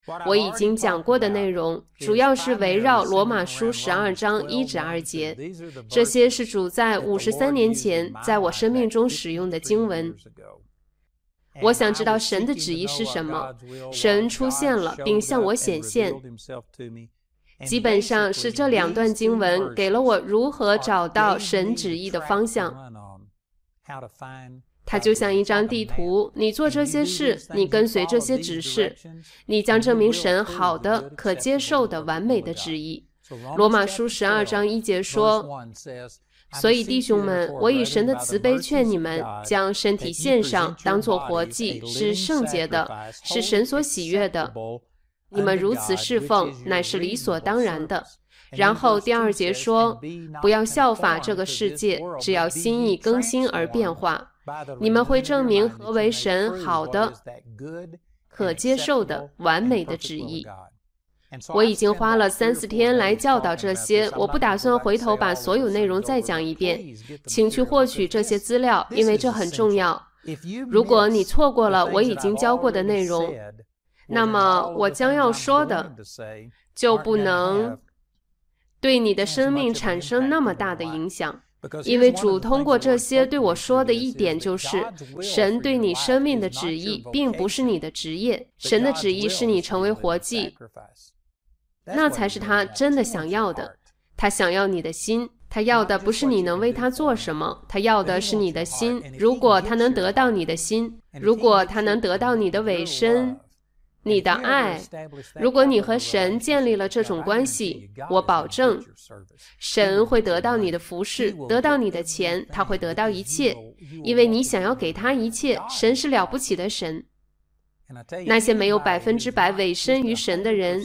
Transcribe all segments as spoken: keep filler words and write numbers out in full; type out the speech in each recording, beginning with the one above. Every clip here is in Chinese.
我已经讲过的内容主要是围绕罗马书十二章一至二节，这些是主在五十三年前在我生命中使用的经文。我想知道神的旨意是什么，神出现了并向我显现。基本上是这两段经文给了我如何找到神旨意的方向。它就像一张地图，你做这些事，你跟随这些指示，你将证明神好的、可接受的、完美的旨意。罗马书十二章一节说，所以弟兄们，我以神的慈悲劝你们，将身体献上，当作活祭，是圣洁的，是神所喜悦的。你们如此侍奉，乃是理所当然的。然后第二节说，不要效法这个世界，只要心意更新而变化，你们会证明何为神好的、可接受的、完美的旨意。我已经花了三四天来教导这些，我不打算回头把所有内容再讲一遍，请去获取这些资料，因为这很重要。如果你错过了我已经教过的内容，那么我将要说的就不能对你的生命产生那么大的影响。因为主通过这些对我说的一点就是，神对你生命的旨意并不是你的职业，神的旨意是你成为活祭，那才是他真的想要的。他想要你的心，他要的不是你能为他做什么，他要的是你的心。如果他能得到你的心，如果他能得到你的委身，你的爱，如果你和神建立了这种关系，我保证神会得到你的服侍，得到你的钱，他会得到一切，因为你想要给他一切。神是了不起的神。那些没有百分之百委身于神的人，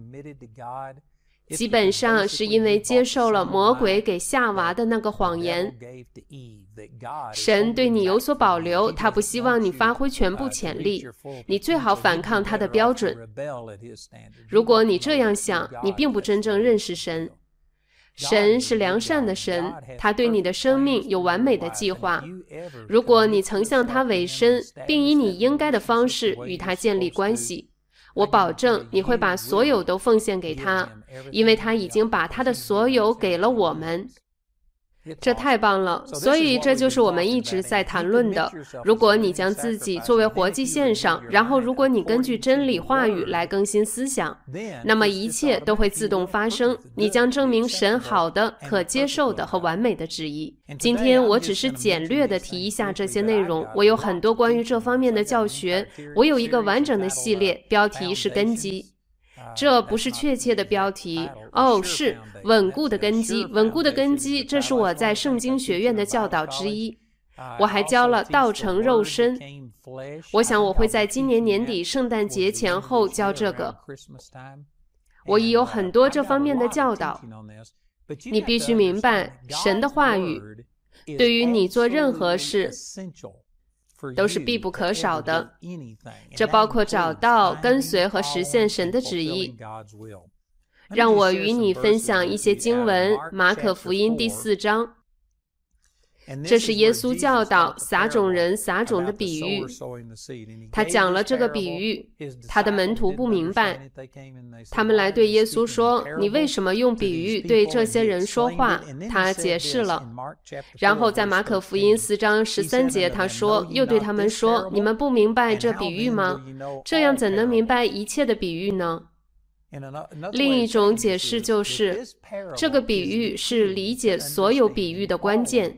基本上是因为接受了魔鬼给夏娃的那个谎言。神对你有所保留，他不希望你发挥全部潜力，你最好反抗他的标准。如果你这样想，你并不真正认识神。神是良善的神，他对你的生命有完美的计划。如果你曾向他委身，并以你应该的方式与他建立关系，我保证你会把所有都奉献给他，因为他已经把他的所有给了我们。这太棒了，所以这就是我们一直在谈论的。如果你将自己作为活祭献上，然后如果你根据真理话语来更新思想，那么一切都会自动发生。你将证明神好的、可接受的和完美的旨意。今天我只是简略地提一下这些内容，我有很多关于这方面的教学，我有一个完整的系列，标题是根基。这不是确切的标题哦，是稳固的根基。稳固的根基，这是我在圣经学院的教导之一。我还教了道成肉身，我想我会在今年年底圣诞节前后教这个。我已有很多这方面的教导。你必须明白，神的话语对于你做任何事都是必不可少的，这包括找到、跟随和实现神的旨意。让我与你分享一些经文，马可福音第四章。这是耶稣教导撒种人撒种的比喻。他讲了这个比喻，他的门徒不明白，他们来对耶稣说，你为什么用比喻对这些人说话？他解释了。然后在马可福音四章十三节他说，又对他们说，你们不明白这比喻吗？这样怎能明白一切的比喻呢？另一种解释就是，这个比喻是理解所有比喻的关键。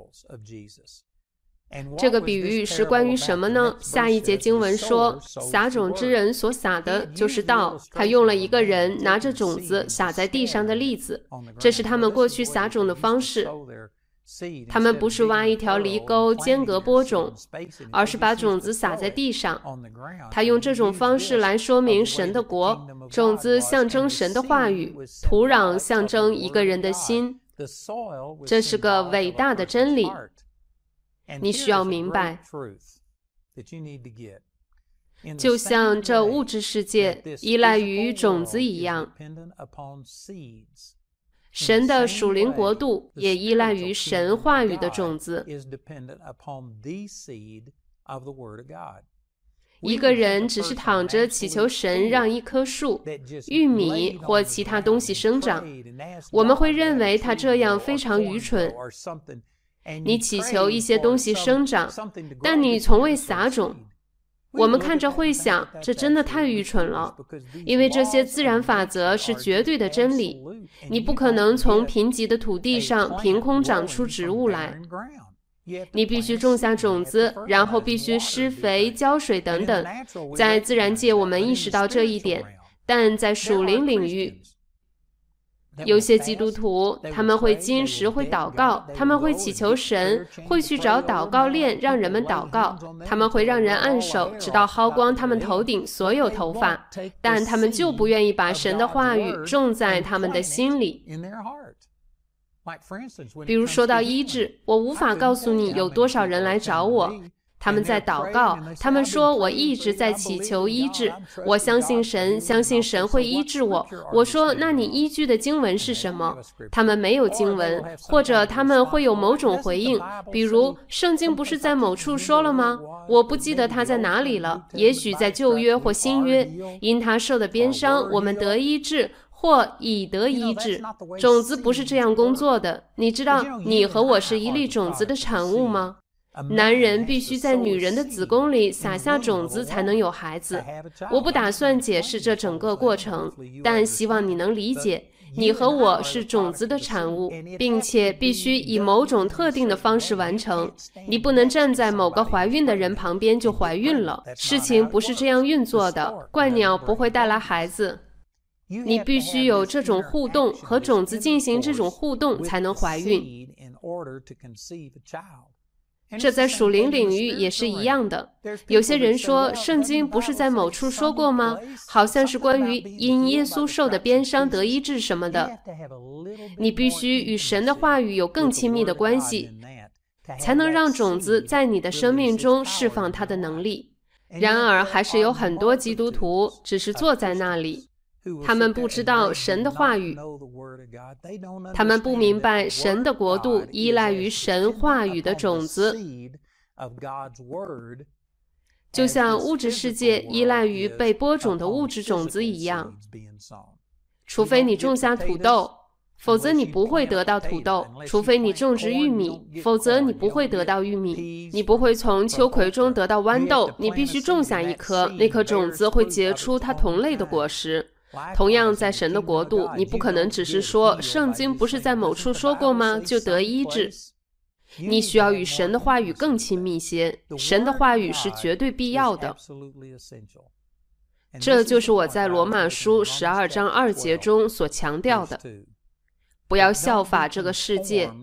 这个比喻是关于什么呢？下一节经文说，撒种之人所撒的就是道。他用了一个人拿着种子撒在地上的例子，这是他们过去撒种的方式。他们不是挖一条犁沟间隔播种，而是把种子撒在地上。他用这种方式来说明神的国，种子象征神的话语，土壤象征一个人的心。这是个伟大的真理，你需要明白。就像这物质世界依赖于种子一样，神的属灵国度也依赖于神话语的种子。 一个人只是躺着祈求神让一棵树、玉米或其他东西生长，我们会认为他这样非常愚蠢。你祈求一些东西生长，但你从未撒种。我们看着会想，这真的太愚蠢了，因为这些自然法则是绝对的真理。你不可能从贫瘠的土地上凭空长出植物来。你必须种下种子，然后必须施肥、浇水等等。在自然界，我们意识到这一点，但在属灵领域，有些基督徒，他们会禁食，会祷告，他们会祈求神，会去找祷告链让人们祷告，他们会让人按手，直到薅光他们头顶所有头发，但他们就不愿意把神的话语种在他们的心里。比如说到医治，我无法告诉你有多少人来找我，他们在祷告，他们说我一直在祈求医治，我相信神，相信神会医治我。我说那你依据的经文是什么？他们没有经文，或者他们会有某种回应，比如圣经不是在某处说了吗？我不记得它在哪里了，也许在旧约或新约，因他受的鞭伤我们得医治，或已得医治。种子不是这样工作的，你知道你和我是一粒种子的产物吗？男人必须在女人的子宫里撒下种子才能有孩子。我不打算解释这整个过程，但希望你能理解，你和我是种子的产物，并且必须以某种特定的方式完成。你不能站在某个怀孕的人旁边就怀孕了，事情不是这样运作的。怪鸟不会带来孩子。你必须有这种互动，和种子进行这种互动才能怀孕。这在属灵领域也是一样的。有些人说，圣经不是在某处说过吗？好像是关于因耶稣受的鞭伤得医治什么的。你必须与神的话语有更亲密的关系，才能让种子在你的生命中释放它的能力。然而，还是有很多基督徒只是坐在那里，他们不知道神的话语，他们不明白神的国度依赖于神话语的种子，就像物质世界依赖于被播种的物质种子一样。除非你种下土豆，否则你不会得到土豆；除非你种植玉米，否则你不会得到玉米。你不会从秋葵中得到豌豆，你必须种下一颗，那颗种子会结出它同类的果实。同样，在神的国度，你不可能只是说圣经不是在某处说过吗就得医治。你需要与神的话语更亲密些，神的话语是绝对必要的。这就是我在罗马书十二章二节中所强调的，不要效法这个世界。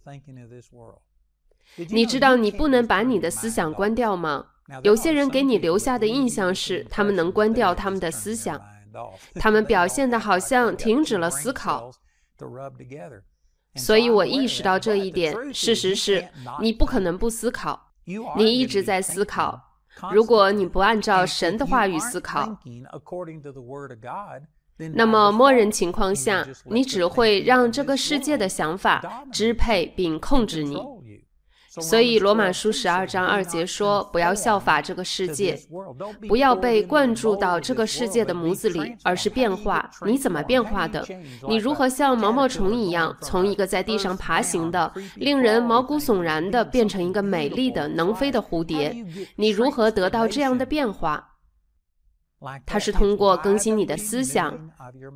你知道你不能把你的思想关掉吗？有些人给你留下的印象是他们能关掉他们的思想，他们表现得好像停止了思考。所以我意识到这一点，事实是你不可能不思考，你一直在思考。如果你不按照神的话语思考，那么默认情况下，你只会让这个世界的想法支配并控制你。所以罗马书十二章二节说，不要效法这个世界，不要被灌注到这个世界的模子里，而是变化。你怎么变化的？你如何像毛毛虫一样，从一个在地上爬行的令人毛骨悚然的变成一个美丽的能飞的蝴蝶？你如何得到这样的变化？它是通过更新你的思想，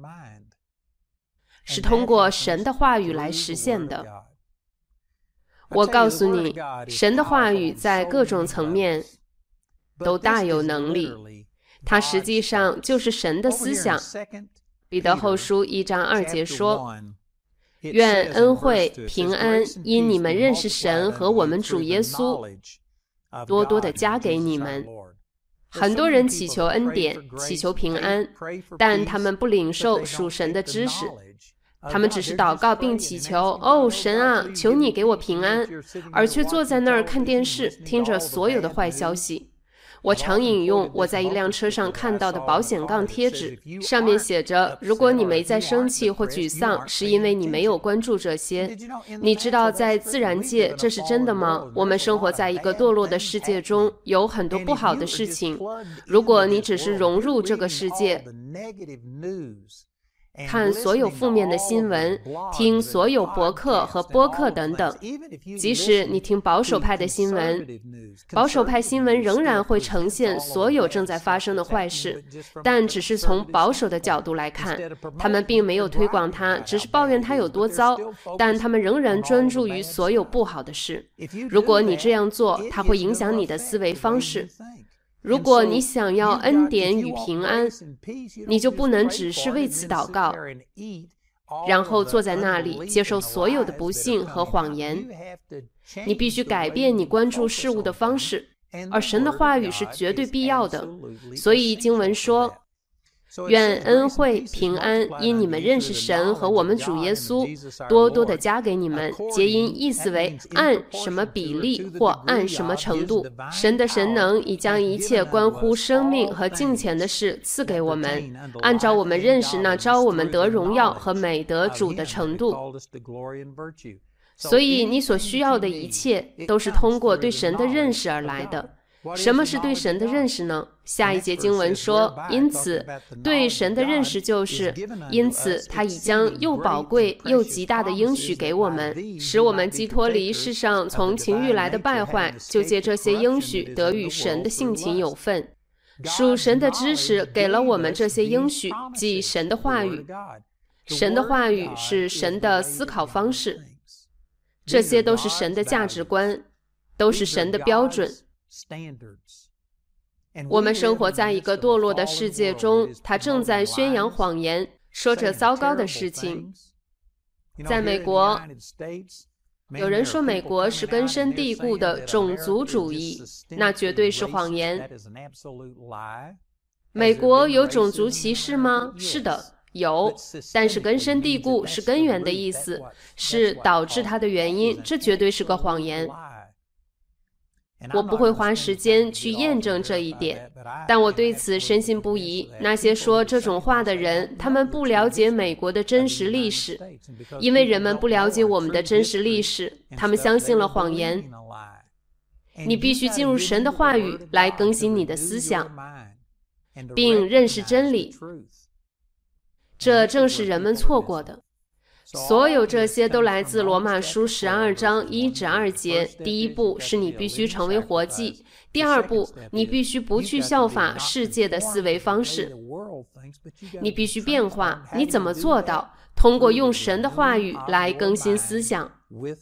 是通过神的话语来实现的。我告诉你，神的话语在各种层面都大有能力，它实际上就是神的思想。彼得后书一章二节说，愿恩惠平安因你们认识神和我们主耶稣多多的加给你们。很多人祈求恩典，祈求平安，但他们不领受属神的知识。他们只是祷告并祈求，哦，神啊，求你给我平安，而却坐在那儿看电视，听着所有的坏消息。 我常引用我在一辆车上看到的保险杠贴纸，上面写着，如果你没在生气或沮丧，是因为你没有关注这些。你知道在自然界这是真的吗？我们生活在一个堕落的世界中，有很多不好的事情。如果你只是融入这个世界，看所有负面的新闻，听所有博客和播客等等，即使你听保守派的新闻，保守派新闻仍然会呈现所有正在发生的坏事，但只是从保守的角度来看，他们并没有推广它，只是抱怨它有多糟，但他们仍然专注于所有不好的事。如果你这样做，它会影响你的思维方式。如果你想要恩典与平安，你就不能只是为此祷告，然后坐在那里接受所有的不幸和谎言。你必须改变你关注事物的方式，而神的话语是绝对必要的。所以经文说，愿恩惠平安因你们认识神和我们主耶稣多多的加给你们，皆因意思为按什么比例或按什么程度，神的神能已将一切关乎生命和敬虔的事赐给我们，按照我们认识那招我们得荣耀和美德主的程度。所以你所需要的一切都是通过对神的认识而来的。什么是对神的认识呢？下一节经文说，因此对神的认识就是，因此他已将又宝贵又极大的应许给我们，使我们既脱离世上从情欲来的败坏，就借这些应许得与神的性情有份。属神的知识给了我们这些应许，即神的话语。神的话语是神的思考方式，这些都是神的价值观，都是神的标准。我们生活在一个堕落的世界中，他正在宣扬谎言，说着糟糕的事情。在美国，有人说美国是根深蒂固的种族主义，那绝对是谎言。美国有种族歧视吗？是的，有，但是根深蒂固是根源的意思，是导致它的原因，这绝对是个谎言。我不会花时间去验证这一点，但我对此深信不疑。那些说这种话的人，他们不了解美国的真实历史，因为人们不了解我们的真实历史，他们相信了谎言。你必须进入神的话语来更新你的思想，并认识真理。这正是人们错过的。所有这些都来自罗马书十二章一至二节。第一步是你必须成为活祭，第二步你必须不去效法世界的思维方式，你必须变化。你怎么做到？通过用神的话语来更新思想。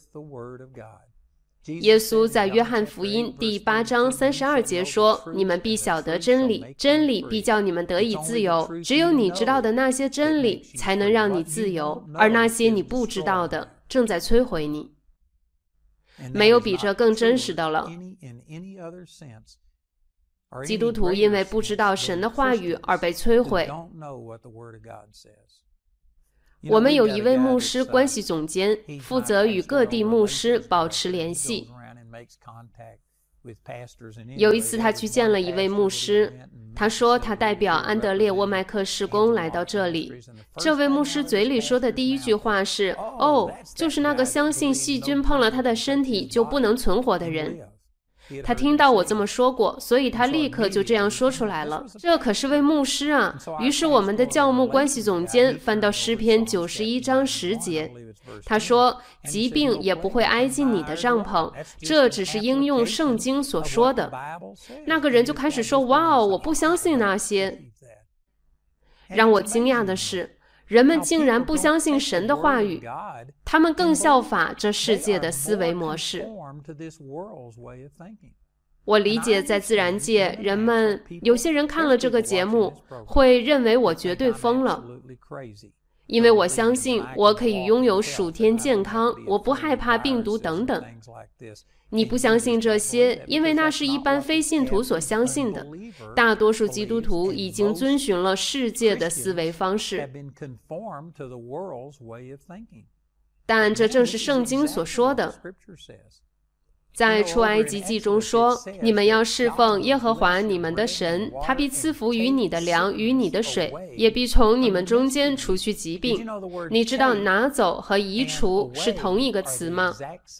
耶稣在约翰福音第八章三十二节说，你们必晓得真理，真理必叫你们得以自由。只有你知道的那些真理才能让你自由，而那些你不知道的正在摧毁你。没有比这更真实的了。基督徒因为不知道神的话语而被摧毁。我们有一位牧师关系总监，负责与各地牧师保持联系。有一次他去见了一位牧师，他说他代表安德烈沃麦克事工来到这里。这位牧师嘴里说的第一句话是，哦，就是那个相信细菌碰了他的身体就不能存活的人。他听到我这么说过，所以他立刻就这样说出来了。这可是位牧师啊！于是我们的教牧关系总监翻到诗篇九十一章十节，他说，疾病也不会挨近你的帐篷，这只是应用圣经所说的。那个人就开始说，哇哦，我不相信那些。让我惊讶的是，人们竟然不相信神的话语，他们更效法这世界的思维模式。我理解在自然界，人们有些人看了这个节目，会认为我绝对疯了，因为我相信我可以拥有属天健康，我不害怕病毒等等。你不相信这些，因为那是一般非信徒所相信的。大多数基督徒已经遵循了世界的思维方式，但这正是圣经所说的。 在出埃及记中说，你们要侍奉耶和华你们的神，他必赐福于你的粮与你的水，也必从你们中间除去疾病。你知道拿走和移除是同一个词吗？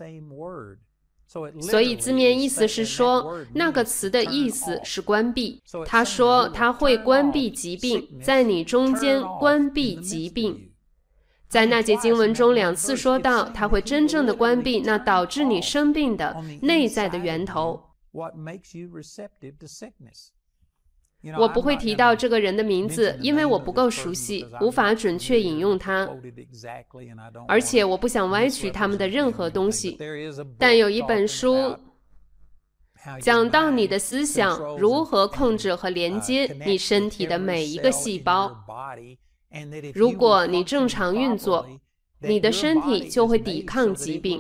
所以字面意思是说，那个词的意思是关闭。他说他会关闭疾病，在你中间关闭疾病。在那节经文中两次说到，他会真正的关闭那导致你生病的内在的源头。我不会提到这个人的名字，因为我不够熟悉，无法准确引用他，而且我不想歪曲他们的任何东西。但有一本书讲到你的思想如何控制和连接你身体的每一个细胞。如果你正常运作，你的身体就会抵抗疾病。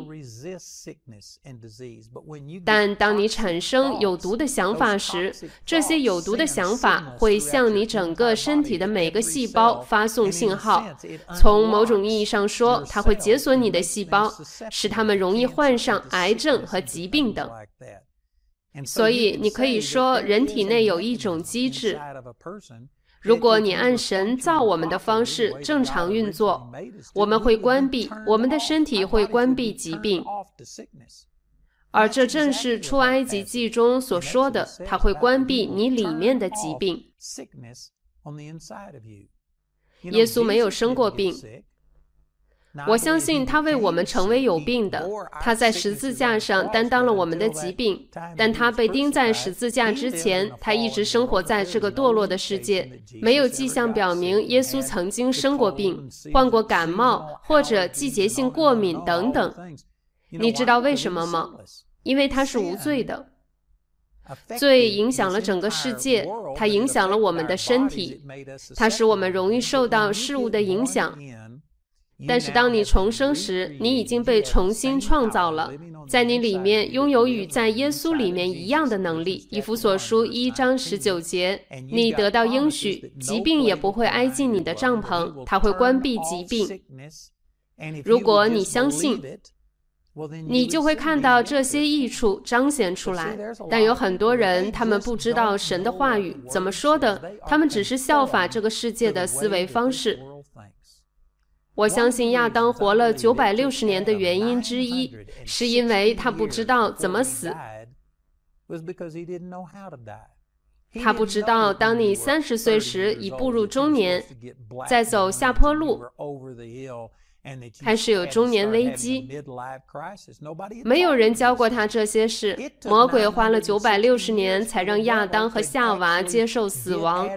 但当你产生有毒的想法时，这些有毒的想法会向你整个身体的每个细胞发送信号。从某种意义上说，它会解锁你的细胞，使它们容易患上癌症和疾病等。所以你可以说，人体内有一种机制，如果你按神造我们的方式正常运作，我们会关闭，我们的身体会关闭疾病。而这正是出埃及记中所说的，它会关闭你里面的疾病。耶稣没有生过病，我相信他为我们成为有病的，他在十字架上担当了我们的疾病，但他被钉在十字架之前，他一直生活在这个堕落的世界。没有迹象表明耶稣曾经生过病，患过感冒或者季节性过敏等等。你知道为什么吗？因为他是无罪的。罪影响了整个世界，它影响了我们的身体，它使我们容易受到事物的影响。但是当你重生时，你已经被重新创造了，在你里面拥有与在耶稣里面一样的能力。以弗所书一章十九节，你得到应许，疾病也不会挨近你的帐篷，它会关闭疾病。如果你相信，你就会看到这些益处彰显出来。但有很多人，他们不知道神的话语怎么说的，他们只是效法这个世界的思维方式。我相信亚当活了九百六十年的原因之一，是因为他不知道怎么死。他不知道，当你三十岁时已步入中年，在走下坡路，开始有中年危机。没有人教过他这些事。魔鬼花了九百六十年才让亚当和夏娃接受死亡。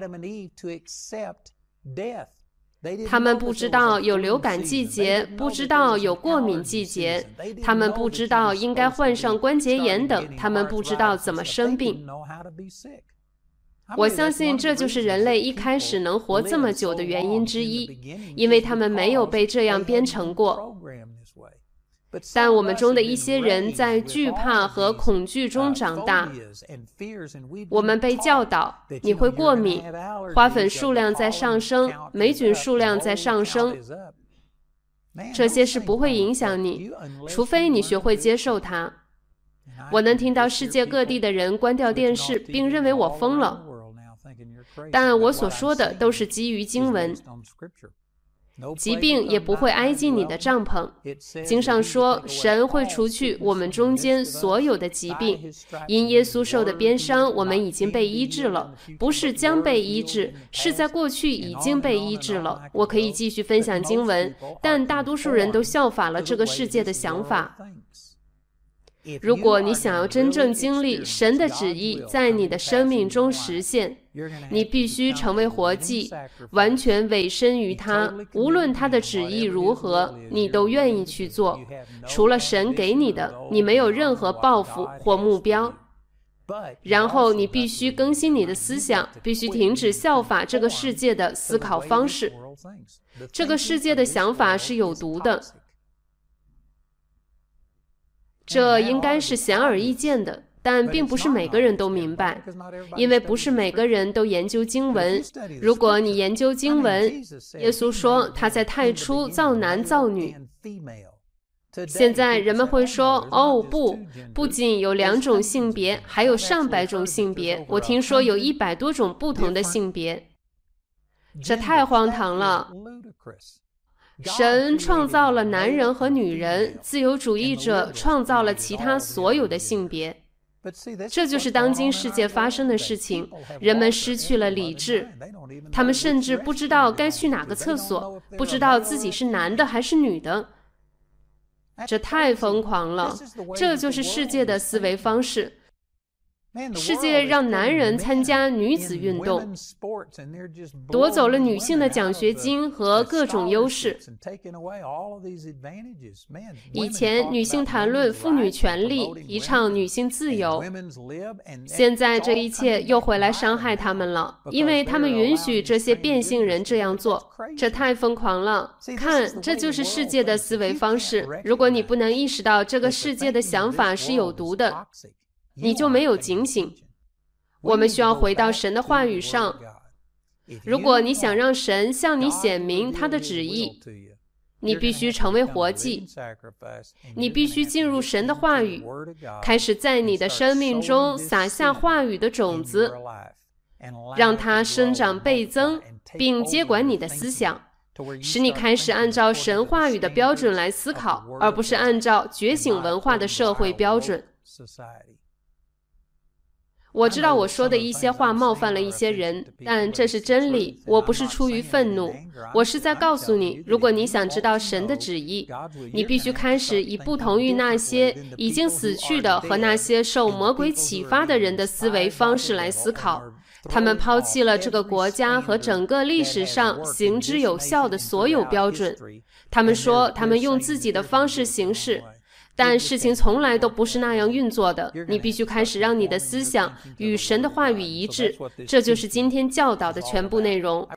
他们不知道有流感季节，不知道有过敏季节，他们不知道应该患上关节炎等，他们不知道怎么生病。我相信这就是人类一开始能活这么久的原因之一，因为他们没有被这样编程过。但我们中的一些人在惧怕和恐惧中长大，我们被教导你会过敏，花粉数量在上升，霉菌数量在上升，这些是不会影响你，除非你学会接受它。我能听到世界各地的人关掉电视，并认为我疯了，但我所说的都是基于经文。疾病也不会挨近你的帐篷。经上说，神会除去我们中间所有的疾病。因耶稣受的鞭伤，我们已经被医治了，不是将被医治，是在过去已经被医治了。我可以继续分享经文，但大多数人都效法了这个世界的想法。如果你想要真正经历神的旨意在你的生命中实现，你必须成为活祭，完全委身于他，无论他的旨意如何，你都愿意去做。除了神给你的，你没有任何抱负或目标。然后你必须更新你的思想，必须停止效法这个世界的思考方式。这个世界的想法是有毒的，这应该是显而易见的，但并不是每个人都明白，因为不是每个人都研究经文。如果你研究经文，耶稣说他在太初造男造女， 现在人们会说，哦不，不仅有两种性别，还有上百种性别，我听说有一百多种不同的性别。这太荒唐了。神创造了男人和女人，自由主义者创造了其他所有的性别。这就是当今世界发生的事情，人们失去了理智，他们甚至不知道该去哪个厕所，不知道自己是男的还是女的。这太疯狂了，这就是世界的思维方式。世界让男人参加女子运动，夺走了女性的奖学金和各种优势。以前女性谈论妇女权利，提倡女性自由，现在这一切又回来伤害他们了，因为他们允许这些变性人这样做。这太疯狂了！看，这就是世界的思维方式。如果你不能意识到这个世界的想法是有毒的，你就没有警醒。我们需要回到神的话语上。如果你想让神向你显明他的旨意，你必须成为活祭，你必须进入神的话语，开始在你的生命中撒下话语的种子，让它生长倍增，并接管你的思想，使你开始按照神话语的标准来思考，而不是按照觉醒文化的社会标准。我知道我说的一些话冒犯了一些人，但这是真理，我不是出于愤怒，我是在告诉你，如果你想知道神的旨意，你必须开始以不同于那些已经死去的和那些受魔鬼启发的人的思维方式来思考。他们抛弃了这个国家和整个历史上行之有效的所有标准，他们说他们用自己的方式行事，但事情从来都不是那样运作的。你必须开始让你的思想与神的话语一致，这就是今天教导的全部内容。